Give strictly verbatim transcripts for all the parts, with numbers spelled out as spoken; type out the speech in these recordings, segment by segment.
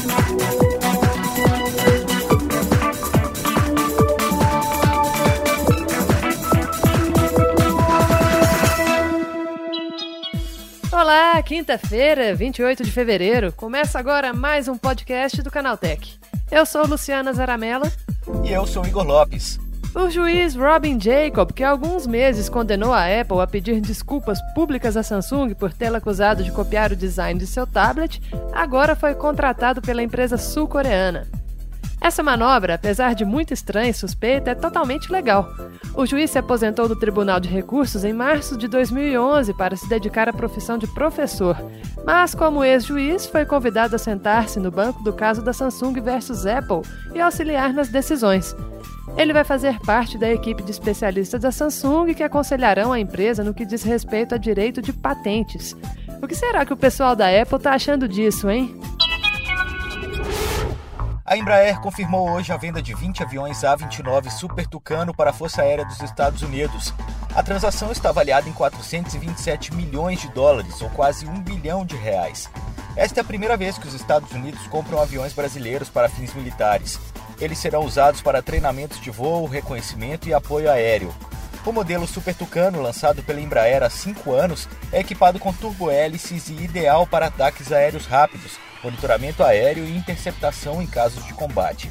Olá, quinta-feira, vinte e oito de fevereiro. Começa agora mais um podcast do Canaltech. Eu sou Luciana Zaramella. E eu sou Igor Lopes. O juiz Robin Jacob, que há alguns meses condenou a Apple a pedir desculpas públicas à Samsung por tê-la acusado de copiar o design de seu tablet, agora foi contratado pela empresa sul-coreana. Essa manobra, apesar de muito estranha e suspeita, é totalmente legal. O juiz se aposentou do Tribunal de Recursos em março de dois mil e onze para se dedicar à profissão de professor, mas como ex-juiz foi convidado a sentar-se no banco do caso da Samsung versus Apple e auxiliar nas decisões. Ele vai fazer parte da equipe de especialistas da Samsung que aconselharão a empresa no que diz respeito a direito de patentes. O que será que o pessoal da Apple está achando disso, hein? A Embraer confirmou hoje a venda de vinte aviões A vinte e nove Super Tucano para a Força Aérea dos Estados Unidos. A transação está avaliada em quatrocentos e vinte e sete milhões de dólares, ou quase um bilhão de reais. Esta é a primeira vez que os Estados Unidos compram aviões brasileiros para fins militares. Eles serão usados para treinamentos de voo, reconhecimento e apoio aéreo. O modelo Super Tucano, lançado pela Embraer há cinco anos, é equipado com turbohélices e ideal para ataques aéreos rápidos, monitoramento aéreo e interceptação em casos de combate.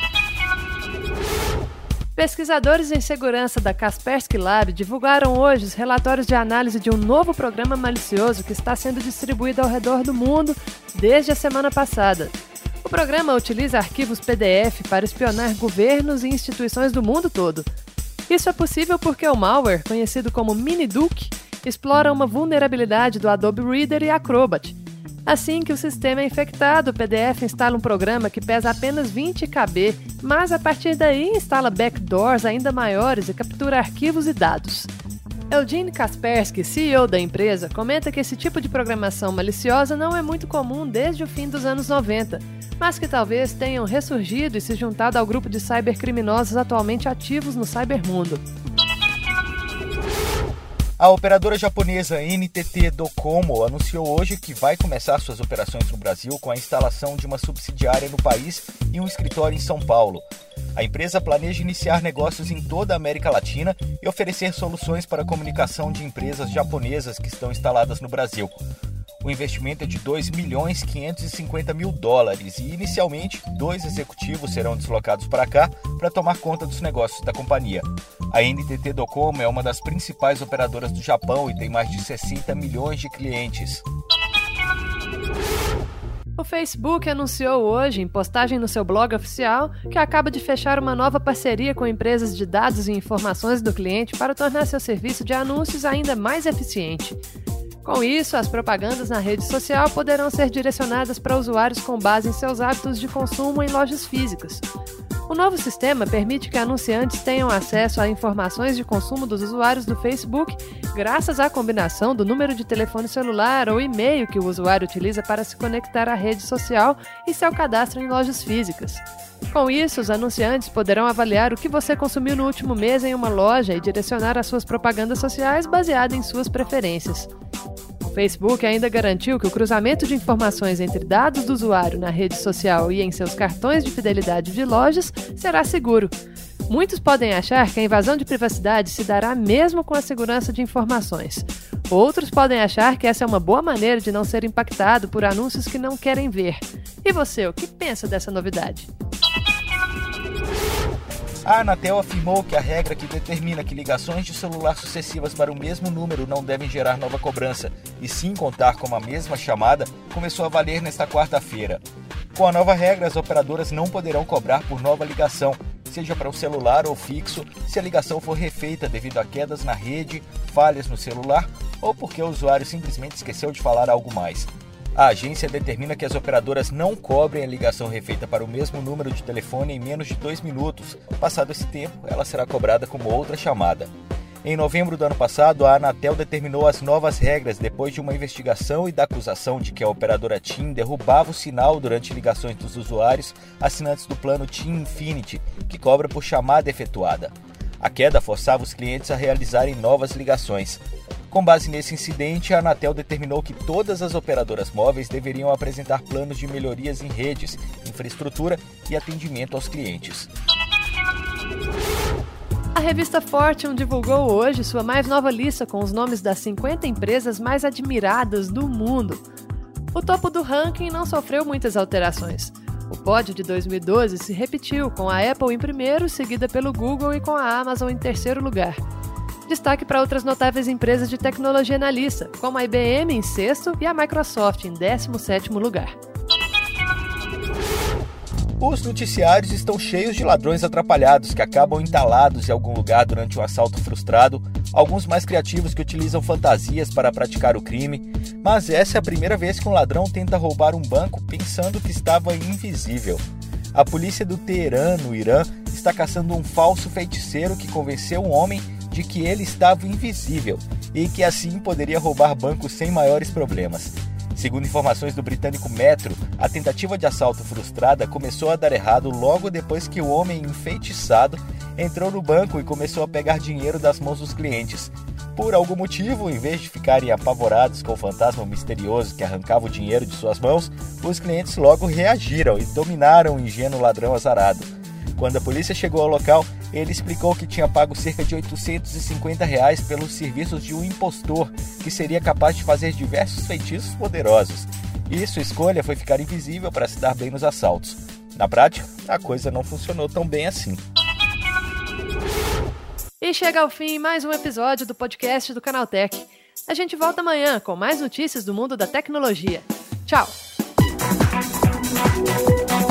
Pesquisadores em segurança da Kaspersky Lab divulgaram hoje os relatórios de análise de um novo programa malicioso que está sendo distribuído ao redor do mundo desde a semana passada. O programa utiliza arquivos P D F para espionar governos e instituições do mundo todo. Isso é possível porque o malware, conhecido como Miniduke, explora uma vulnerabilidade do Adobe Reader e Acrobat. Assim que o sistema é infectado, o P D F instala um programa que pesa apenas vinte kilobytes, mas a partir daí instala backdoors ainda maiores e captura arquivos e dados. Eugene Kaspersky, C E O da empresa, comenta que esse tipo de programação maliciosa não é muito comum desde o fim dos anos noventa, mas que talvez tenham ressurgido e se juntado ao grupo de cybercriminosos atualmente ativos no cybermundo. A operadora japonesa N T T Docomo anunciou hoje que vai começar suas operações no Brasil com a instalação de uma subsidiária no país e um escritório em São Paulo. A empresa planeja iniciar negócios em toda a América Latina e oferecer soluções para a comunicação de empresas japonesas que estão instaladas no Brasil. O investimento é de dois milhões quinhentos e cinquenta mil dólares e, inicialmente, dois executivos serão deslocados para cá para tomar conta dos negócios da companhia. A N T T Docomo é uma das principais operadoras do Japão e tem mais de sessenta milhões de clientes. O Facebook anunciou hoje, em postagem no seu blog oficial, que acaba de fechar uma nova parceria com empresas de dados e informações do cliente para tornar seu serviço de anúncios ainda mais eficiente. Com isso, as propagandas na rede social poderão ser direcionadas para usuários com base em seus hábitos de consumo em lojas físicas. O novo sistema permite que anunciantes tenham acesso a informações de consumo dos usuários do Facebook graças à combinação do número de telefone celular ou e-mail que o usuário utiliza para se conectar à rede social e seu cadastro em lojas físicas. Com isso, os anunciantes poderão avaliar o que você consumiu no último mês em uma loja e direcionar as suas propagandas sociais baseadas em suas preferências. O Facebook ainda garantiu que o cruzamento de informações entre dados do usuário na rede social e em seus cartões de fidelidade de lojas será seguro. Muitos podem achar que a invasão de privacidade se dará mesmo com a segurança de informações. Outros podem achar que essa é uma boa maneira de não ser impactado por anúncios que não querem ver. E você, o que pensa dessa novidade? A Anatel afirmou que a regra que determina que ligações de celular sucessivas para o mesmo número não devem gerar nova cobrança, e sim contar com a mesma chamada, começou a valer nesta quarta-feira. Com a nova regra, as operadoras não poderão cobrar por nova ligação, seja para o celular ou fixo, se a ligação for refeita devido a quedas na rede, falhas no celular ou porque o usuário simplesmente esqueceu de falar algo mais. A agência determina que as operadoras não cobrem a ligação refeita para o mesmo número de telefone em menos de dois minutos. Passado esse tempo, ela será cobrada como outra chamada. Em novembro do ano passado, a Anatel determinou as novas regras depois de uma investigação e da acusação de que a operadora TIM derrubava o sinal durante ligações dos usuários assinantes do plano TIM Infinity, que cobra por chamada efetuada. A queda forçava os clientes a realizarem novas ligações. Com base nesse incidente, a Anatel determinou que todas as operadoras móveis deveriam apresentar planos de melhorias em redes, infraestrutura e atendimento aos clientes. A revista Fortune divulgou hoje sua mais nova lista com os nomes das cinquenta empresas mais admiradas do mundo. O topo do ranking não sofreu muitas alterações. O pódio de dois mil e doze se repetiu, com a Apple em primeiro, seguida pelo Google e com a Amazon em terceiro lugar. Destaque para outras notáveis empresas de tecnologia na lista, como a I B M em sexto e a Microsoft em décimo sétimo lugar. Os noticiários estão cheios de ladrões atrapalhados que acabam entalados em algum lugar durante um assalto frustrado, alguns mais criativos que utilizam fantasias para praticar o crime, mas essa é a primeira vez que um ladrão tenta roubar um banco pensando que estava invisível. A polícia do Teherã, no Irã, está caçando um falso feiticeiro que convenceu um homem de que ele estava invisível e que assim poderia roubar bancos sem maiores problemas. Segundo informações do britânico Metro, a tentativa de assalto frustrada começou a dar errado logo depois que o homem enfeitiçado entrou no banco e começou a pegar dinheiro das mãos dos clientes. Por algum motivo, em vez de ficarem apavorados com o fantasma misterioso que arrancava o dinheiro de suas mãos, os clientes logo reagiram e dominaram o ingênuo ladrão azarado. Quando a polícia chegou ao local, ele explicou que tinha pago cerca de oitocentos e cinquenta reais pelos serviços de um impostor que seria capaz de fazer diversos feitiços poderosos. E sua escolha foi ficar invisível para se dar bem nos assaltos. Na prática, a coisa não funcionou tão bem assim. E chega ao fim mais um episódio do podcast do Canaltech. A gente volta amanhã com mais notícias do mundo da tecnologia. Tchau!